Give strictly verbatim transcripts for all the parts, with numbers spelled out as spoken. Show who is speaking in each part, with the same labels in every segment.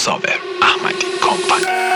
Speaker 1: صابر احمدی کمپانی.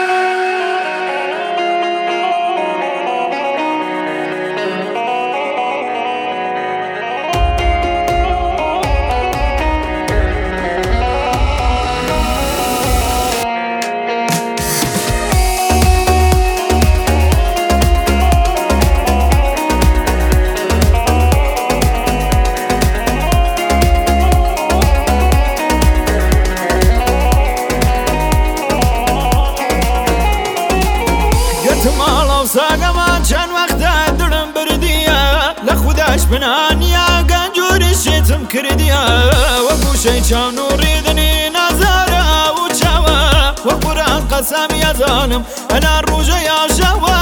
Speaker 2: ساقمان چند وقتا دلم بردیه لخودش بنانیا گنجوری شیتم کردیه و گوشه چاو نوری دنی نظاره و چاوه و قرآن قسم یزانم انا روژه یا شوه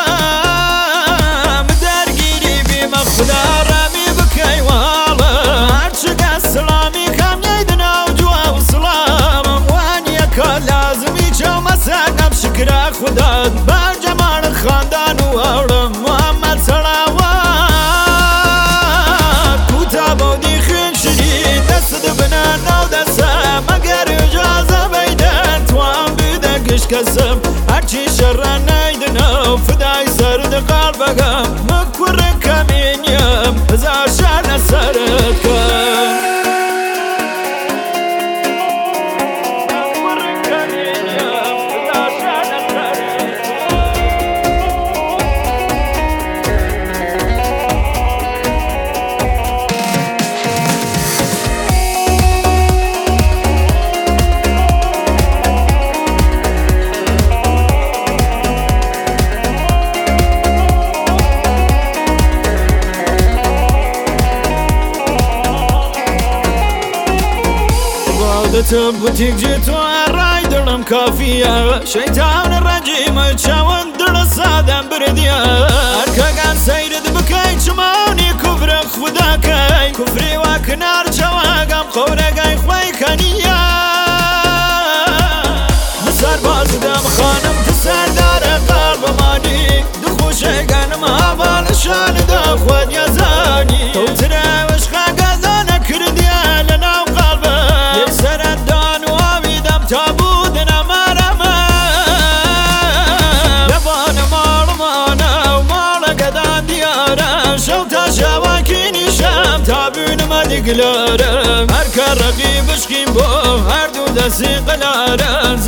Speaker 2: مدرگیری بیم خدا رمی بکی والا هرچگه سلامی کم نیدنا و جوا و سلامم وانیه که لازمی چاو مساقم شکر خدا خاندان و اولم محمد صلوات کوتا بودی خین شدی دست بنا نو دسته مگر اجازه بیدن توان بیده گش کسم هرچی شر نیدنو فدای سرد قلبگم مکور کمینیم هزار شر نسرد کن عادتم بوتیک جیتو رای دلم کافیه شیطان رجیم چاون دل سادم بردیه ارکگان سیرد بکی چمانی کفر خدا کی کفری و کنار چواگم خورگای خوی کنیه مسر بازدم خانم تسردار قلب مانی دخوشه گنم حوال شان دا خود یزانی تو تراوش خاگازانه کردیه لناو قلبه سردان و آویدم تا بودن مرمه لبان مال مانه و مال قدان دیاره شو تا شواکی نیشم تا بینم دیگلاره هر که رقیبش کیم با هر دو دستی قلاره